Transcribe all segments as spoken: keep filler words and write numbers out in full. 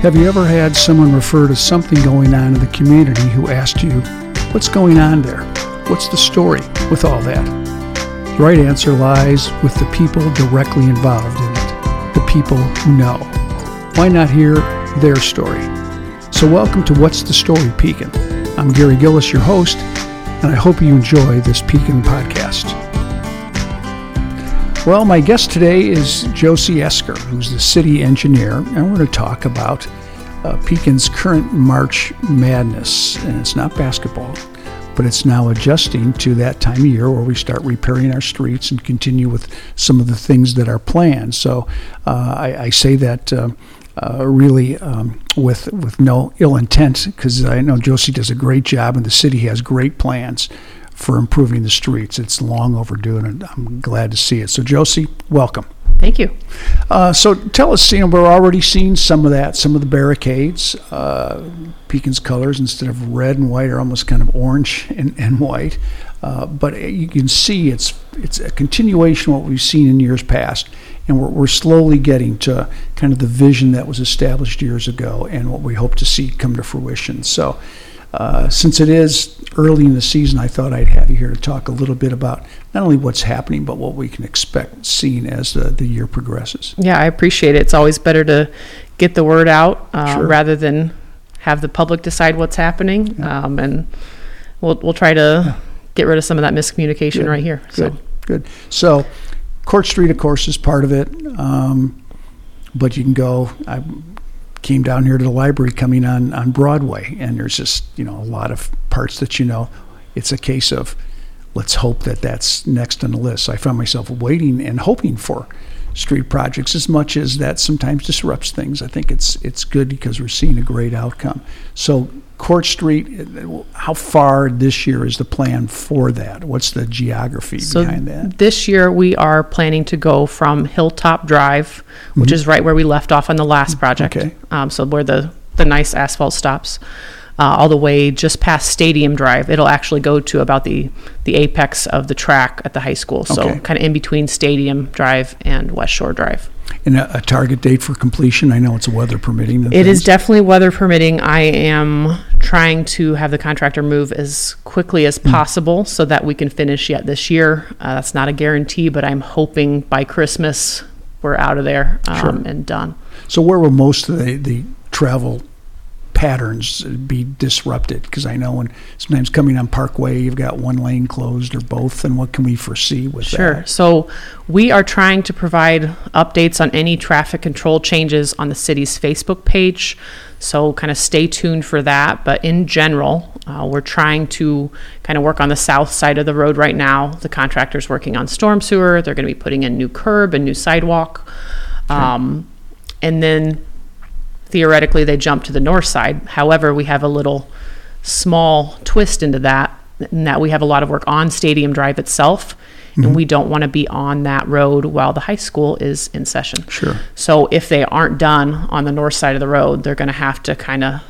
Have you ever had someone refer to something going on in the community who asked you, what's going on there? What's the story with all that? The right answer lies with the people directly involved in it, the people who know. Why not hear their story? So welcome to What's the Story, Pekin. I'm Gary Gillis, your host, and I hope you enjoy this Pekin podcast. Well, my guest today is Josie Esker, who's the city engineer, and we're going to talk about uh, Pekin's current March Madness. And it's not basketball, but it's now adjusting to that time of year where we start repairing our streets and continue with some of the things that are planned. So uh, I, I say that uh, uh, really um, with with no ill intent, because I know Josie does a great job and the city has great plans for improving the streets. It's long overdue, and I'm glad to see it. So, Josie, welcome. Thank you. Uh, so, tell us, you know, we're already seeing some of that, some of the barricades. Uh, Pekin's colors, instead of red and white, are almost kind of orange and, and white. Uh, but you can see it's it's a continuation of what we've seen in years past, and we're, we're slowly getting to kind of the vision that was established years ago and what we hope to see come to fruition. So, Uh, since it is early in the season, I thought I'd have you here to talk a little bit about not only what's happening, but what we can expect seeing as the, the year progresses. Yeah, I appreciate it. It's always better to get the word out uh, Sure. rather than have the public decide what's happening. Yeah. Um, and we'll we'll try to Yeah. get rid of some of that miscommunication Good. right here. Good, So good. So Court Street, of course, is part of it, um, but you can go. I came down here to the library coming on, on Broadway, and there's just, you know, a lot of parts that, you know, it's a case of let's hope that that's next on the list. So I found myself waiting and hoping for street projects as much as that sometimes disrupts things. I think it's it's good because we're seeing a great outcome. So Court Street, how far this year is the plan for that? What's the geography So behind that? this year we are planning to go from Hilltop Drive, which Mhm. is right where we left off on the last project. Okay. Um, so where the, the nice asphalt stops, uh, all the way just past Stadium Drive. It'll actually go to about the, the apex of the track at the high school. So Okay. kind of in between Stadium Drive and West Shore Drive. And a, a target date for completion? I know it's weather permitting. and It is things. definitely weather permitting. I am trying to have the contractor move as quickly as possible so that we can finish yet this year. Uh, that's not a guarantee, but I'm hoping by Christmas we're out of there um, Sure. and done. So where will most of the, the travel patterns be disrupted? Because I know when sometimes coming on Parkway, you've got one lane closed or both, and what can we foresee with Sure. that? So we are trying to provide updates on any traffic control changes on the city's Facebook page. So kind of stay tuned for that. But in general, uh, we're trying to kind of work on the south side of the road right now. The contractor's working on storm sewer. They're going to be putting in new curb and new sidewalk. Um, and then theoretically they jump to the north side. However, we have a little small twist into that, in that we have a lot of work on Stadium Drive itself, Mhm. and we don't want to be on that road while the high school is in session. Sure. So if they aren't done on the north side of the road, they're going to have to kind of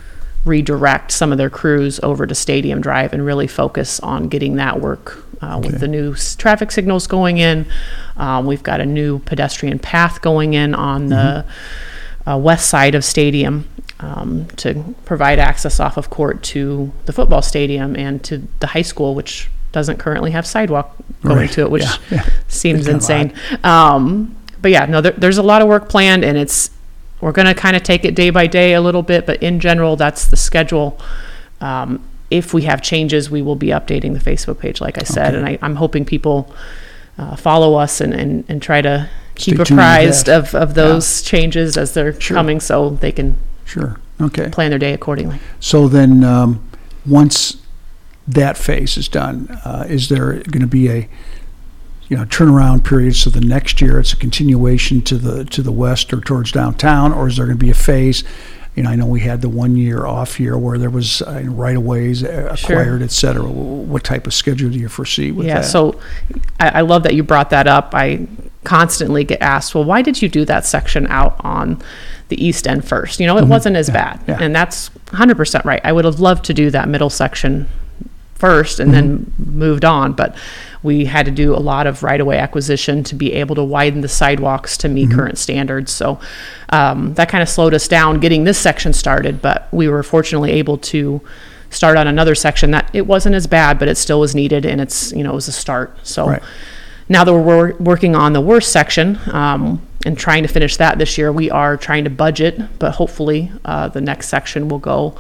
redirect some of their crews over to Stadium Drive and really focus on getting that work uh, Okay. with the new s- traffic signals going in. Um, we've got a new pedestrian path going in on the uh, west side of Stadium um, to provide access off of Court to the football stadium and to the high school, which doesn't currently have sidewalk going Right. to it, which Yeah, yeah. seems It's kind of insane. Um, but yeah, no, there, there's a lot of work planned, and it's we're going to kind of take it day by day a little bit, but in general, that's the schedule. Um, if we have changes, we will be updating the Facebook page, like I said, Okay. and I, I'm hoping people uh, follow us and, and, and try to keep Stay tuned with apprised that. of, of those changes as they're Sure. coming, so they can Sure. Okay. plan their day accordingly. So then, um, once that phase is done, uh, is there going to be a you know turnaround period? So the next year it's a continuation to the to the west or towards downtown, or is there going to be a phase? You know, I know we had the one year off year where there was uh, right of ways uh, Sure. acquired, et cetera. What type of schedule do you foresee with Yeah, that? so I, I love that you brought that up. I constantly get asked, well, why did you do that section out on the east end first? You know, it Mhm. wasn't as Yeah, bad. yeah. And that's one hundred percent right. I would have loved to do that middle section first and then moved on. But we had to do a lot of right-of-way acquisition to be able to widen the sidewalks to meet mm-hmm. current standards. So um, that kind of slowed us down getting this section started, but we were fortunately able to start on another section that it wasn't as bad, but it still was needed, and it's, you know, it was a start. So right. now that we're working on the worst section um, and trying to finish that this year, we are trying to budget, but hopefully uh, the next section will go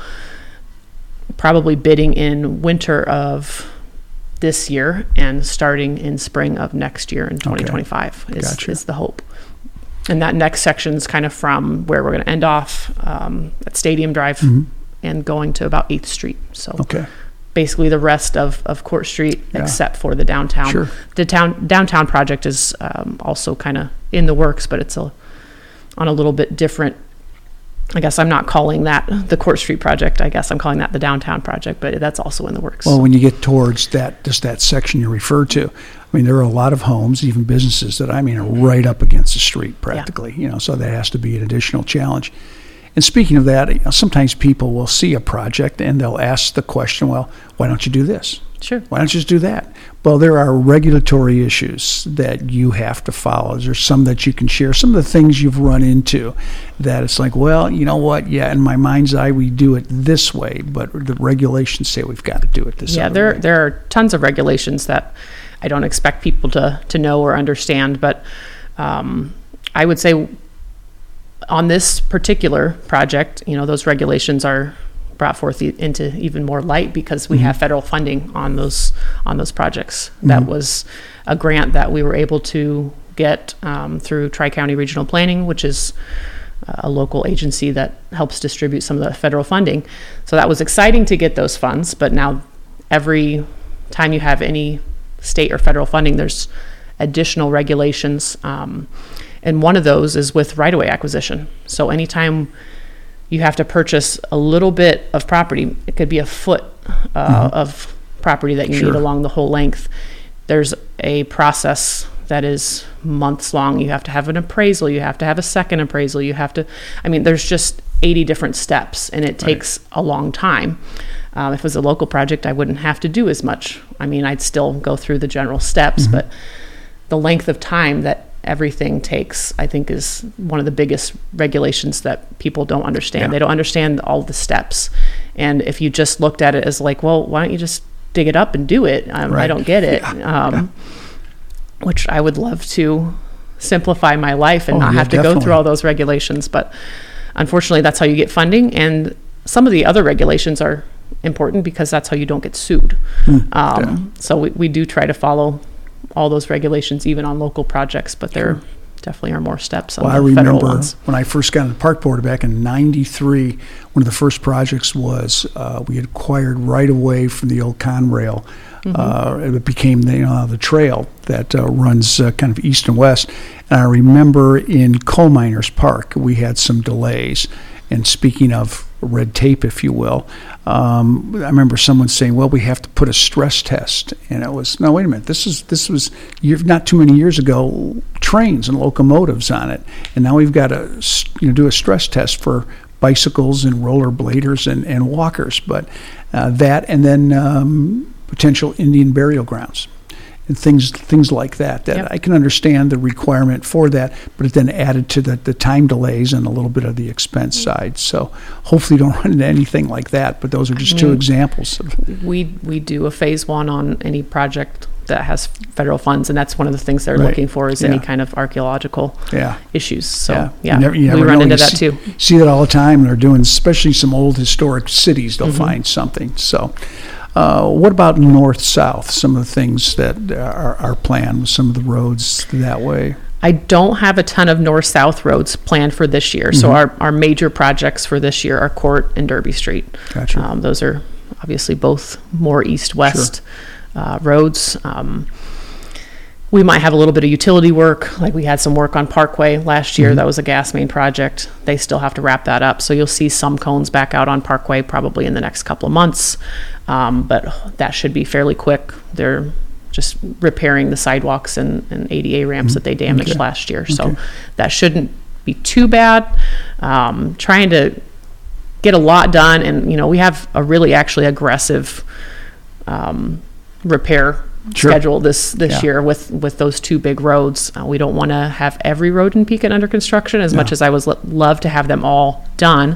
probably bidding in winter of this year and starting in spring of next year in twenty twenty-five okay. is, gotcha. is the hope. And that next section is kind of from where we're going to end off um, at Stadium Drive mm-hmm. and going to about eighth Street. So okay. basically the rest of, of Court Street yeah. except for the downtown. Sure. The town downtown project is um, also kind of in the works, but it's a on a little bit different. I guess I'm not calling that the Court Street project. I guess I'm calling that the downtown project, but that's also in the works. Well, when you get towards that, just that section you refer to, I mean, there are a lot of homes, even businesses that, I mean, are right up against the street practically, yeah. you know, so that has to be an additional challenge. And speaking of that, you know, sometimes people will see a project and they'll ask the question, well, why don't you do this? Sure. Why don't you just do that? Well, there are regulatory issues that you have to follow. There's some that you can share. Some of the things you've run into that it's like, well, you know what? Yeah, in my mind's eye, we do it this way, but the regulations say we've got to do it this yeah, other there way. there are tons of regulations that I don't expect people to to know or understand, but um, I would say on this particular project, you know, those regulations are brought forth into even more light because we mm-hmm. have federal funding on those on those projects. Mm-hmm. That was a grant that we were able to get um, through Tri-County Regional Planning, which is a local agency that helps distribute some of the federal funding. So that was exciting to get those funds, but now every time you have any state or federal funding, there's additional regulations. Um, and one of those is with right-of-way acquisition. So anytime you have to purchase a little bit of property, it could be a foot uh, mm-hmm. of property that you sure. need along the whole length. There's a process that is months long. You have to have an appraisal. You have to have a second appraisal. You have to, I mean, there's just eighty different steps, and it takes right. a long time. Um, if it was a local project, I wouldn't have to do as much. I mean, I'd still go through the general steps, mm-hmm. but the length of time that everything takes, I think, is one of the biggest regulations that people don't understand. Yeah. They don't understand all the steps. And if you just looked at it as like, well, why don't you just dig it up and do it? Um, right. I don't get it. Yeah. Um, yeah. Which I would love to simplify my life and oh, not yeah, have to definitely. go through all those regulations. But unfortunately, that's how you get funding. And some of the other regulations are important because that's how you don't get sued. Mm, um, yeah. So we, we do try to follow all those regulations, even on local projects, but there sure. definitely are more steps on well, the federal ones. I remember when I first got on the park board back in ninety-three, one of the first projects was uh, we had acquired right away from the old Conrail. Mm-hmm. Uh, it became the, you know, the trail that uh, runs uh, kind of east and west. And I remember in Coal Miners Park, we had some delays. And speaking of red tape, if you will, um, I remember someone saying, well, we have to put a stress test. And it was, no, wait a minute, this is this was you've not too many years ago, trains and locomotives on it. And now we've got to you know, do a stress test for bicycles and rollerbladers and, and walkers. But uh, that and then um, potential Indian burial grounds. And things things like that, that yep. I can understand the requirement for that, but it then added to the, the time delays and a little bit of the expense mm-hmm. side. So hopefully you don't run into anything like that, but those are just I mean, two examples. Of we we do a phase one on any project that has federal funds, and that's one of the things they're right. looking for is yeah. any kind of archaeological yeah. issues. So yeah, yeah. You never, you we never run know. into you that see, too. See that all the time, and they're doing, especially some old historic cities, they'll mm-hmm. find something. So Uh, what about north-south, some of the things that are, are planned, some of the roads that way? I don't have a ton of north-south roads planned for this year. Mm-hmm. So our, our major projects for this year are Court and Derby Street. Gotcha. Um, those are obviously both more east-west sure. uh, roads. Um, we might have a little bit of utility work, like we had some work on Parkway last year. Mm-hmm. That was a gas main project. They still have to wrap that up. So you'll see some cones back out on Parkway probably in the next couple of months. Um, but that should be fairly quick. They're just repairing the sidewalks and, and A D A ramps mm-hmm. that they damaged okay. last year. So okay. that shouldn't be too bad. Um, trying to get a lot done. And, you know, we have a really actually aggressive um, repair Sure. schedule this this Yeah. year with with those two big roads. Uh, we don't want to have every road in Pekin under construction as Yeah. much as I would lo- love to have them all done.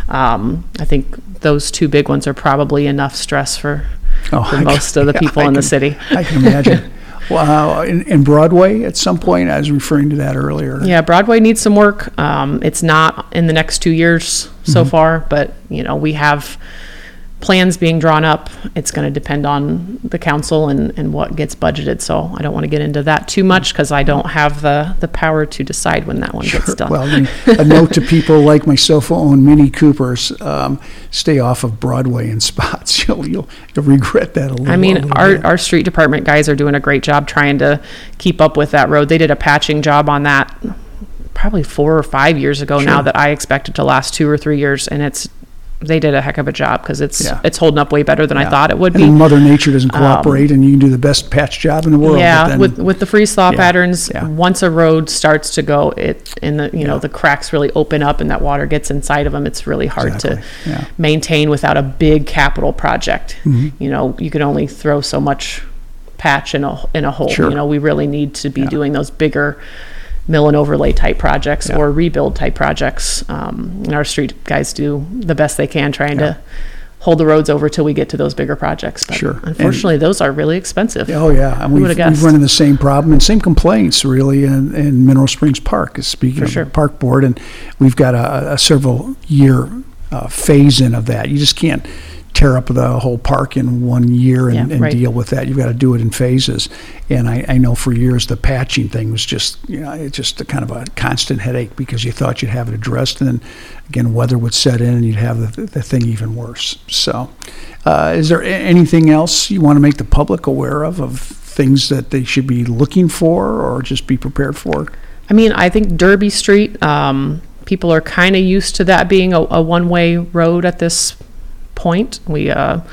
Um, I think those two big ones are probably enough stress for, Oh, for I most can- of the yeah, people I in the can- city. I can imagine. Wow. In, in Broadway, at some point, I was referring to that earlier. Yeah, Broadway needs some work. Um, it's not in the next two years so Mhm. far, but you know we have plans being drawn up. It's going to depend on the council and, and what gets budgeted. So I don't want to get into that too much because I don't have the, the power to decide when that one Sure. gets done. Well, I mean, a note to people like myself who own Mini Coopers, um, stay off of Broadway in spots. You'll, you'll, you'll regret that a little. I a mean, little our, bit. our street department guys are doing a great job trying to keep up with that road. They did a patching job on that probably four or five years ago now Sure. that I expected to last two or three years. And it's, they did a heck of a job because it's, Yeah. it's holding up way better than I Yeah. thought it would And be. then Mother Nature doesn't Um, cooperate, and you can do the best patch job in the world. but Yeah, then- with with the freeze thaw Yeah, patterns, yeah. once a road starts to go, it in the you know Yeah. the cracks really open up and that water gets inside of them. It's really hard Exactly, to yeah. maintain without a big capital project. Mhm. You know, you can only throw so much patch in a in a hole. Sure. You know, we really need to be Yeah. doing those bigger mill and overlay type projects Yeah. or rebuild type projects. Um, and our street guys do the best they can trying Yeah. to hold the roads over till we get to those bigger projects. But Sure. unfortunately, those are really expensive. Oh, yeah. And Who we've, would've we've guessed? run into the same problem and same complaints, really, in, in Mineral Springs Park, speaking For of sure. the park board. And we've got a, a several year uh, phase in of that. You just can't tear up the whole park in one year and, Yeah, and right. deal with that. You've got to do it in phases. And I, I know for years the patching thing was just, you know, it's just a kind of a constant headache because you thought you'd have it addressed, and then again weather would set in and you'd have the, the thing even worse. So, uh, is there a- anything else you want to make the public aware of, of things that they should be looking for or just be prepared for? I mean, I think Derby Street, um, people are kind of used to that being a, a one-way road at this point. We uh,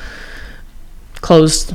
closed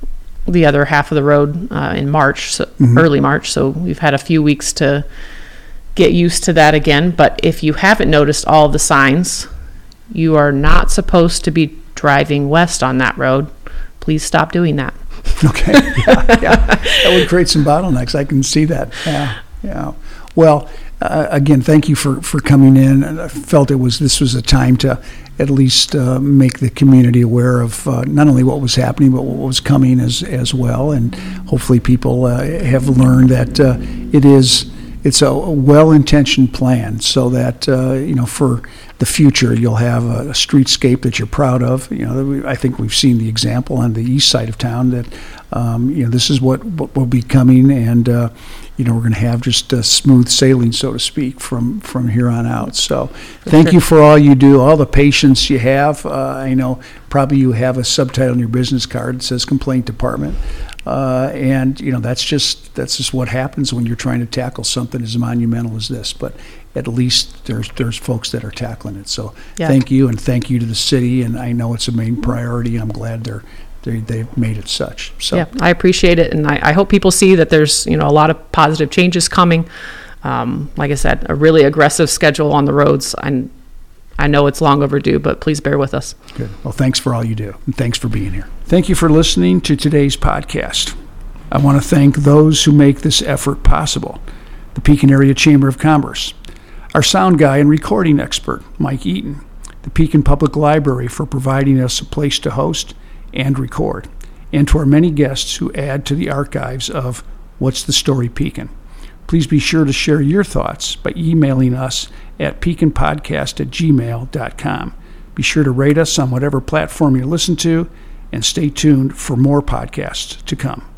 the other half of the road uh, in March, so Mhm. early March, so we've had a few weeks to get used to that again. But if you haven't noticed all of the signs, you are not supposed to be driving west on that road. Please stop doing that. Okay, yeah, yeah. That would create some bottlenecks. I can see that. Yeah, yeah. Well, uh, again, thank you for, for coming in. And I felt it was this was a time to at least uh, make the community aware of uh, not only what was happening but what was coming as as well. And hopefully, people uh, have learned that uh, it is it's a well-intentioned plan, so that uh, you know for the future you'll have a, a streetscape that you're proud of. You know, I think we've seen the example on the east side of town that um, you know this is what, what will be coming, and uh, you know we're going to have just a smooth sailing, so to speak, from from here on out. So, thank sure. you for all you do, all the patience you have. Uh, I know probably you have a subtitle on your business card that says "Complaint Department." Uh, and you know that's just that's just what happens when you're trying to tackle something as monumental as this. But at least there's there's folks that are tackling it. So Yeah. thank you, and thank you to the city. And I know it's a main priority, and I'm glad they're they they've made it such. So Yeah, I appreciate it, and I, I hope people see that there's you know a lot of positive changes coming. Um, like I said, a really aggressive schedule on the roads, and I know it's long overdue, but please bear with us. good. Well, thanks for all you do, and thanks for being here. Thank you for listening to today's podcast. I want to thank those who make this effort possible: the Pekin Area Chamber of Commerce, our sound guy and recording expert, Mike Eaton, the Pekin Public Library for providing us a place to host and record, and to our many guests who add to the archives of What's the Story Pekin. Please be sure to share your thoughts by emailing us at pekinpodcast at gmail dot com. Be sure to rate us on whatever platform you listen to, and stay tuned for more podcasts to come.